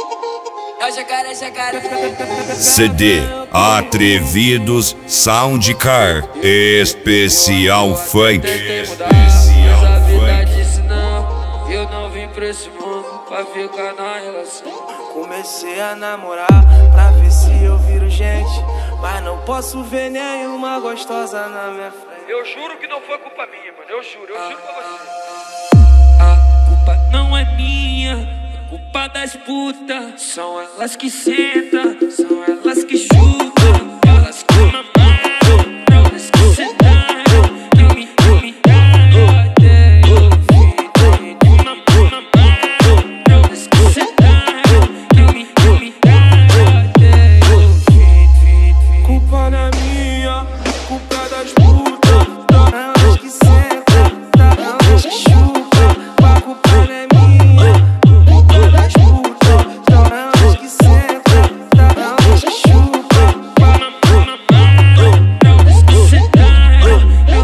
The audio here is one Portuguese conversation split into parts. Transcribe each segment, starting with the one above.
CD Atrevidos Soundcar Especial Funk. Mas a vida disse não, eu não vim pra esse mundo pra ficar na relação. Comecei a namorar pra ver se eu viro gente, mas não posso ver nenhuma gostosa na minha frente. Eu juro que não foi culpa minha, mano, eu juro pra você. A culpa não é minha, é culpa das putas. São elas que sentam, são elas que chutam, elas que mamaram, elas que sentaram, que me dão até o fim. Elas que sentaram, que me dão até o fim. Culpa não é minha, culpa é das putas. Elas que sentam, elas que chupam. A culpa não é minha, culpa é das putas. Elas que sentam, elas que chupam. Elas que sentaram,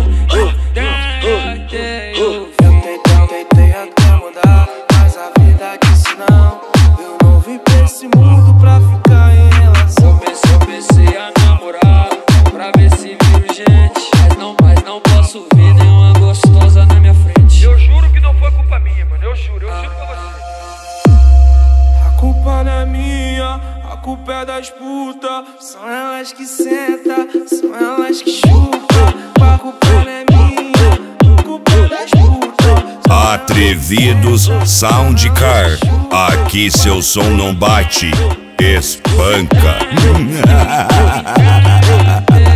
até o fim. Tentei até mudar, mas a vida disse não. Eu não vim pra esse mundo pra ficar em relação. Comecei a namorar pra ver se viro gente, mas não posso ver nenhuma gostosa na minha frente. Eu juro que não foi culpa minha, mano, eu juro pra você. A culpa não é minha, a culpa é das putas. São elas que sentam, são elas que chupam. A culpa não é minha, a culpa é das putas. Atrevidos Soundcar. Aqui seu som não bate, espanca.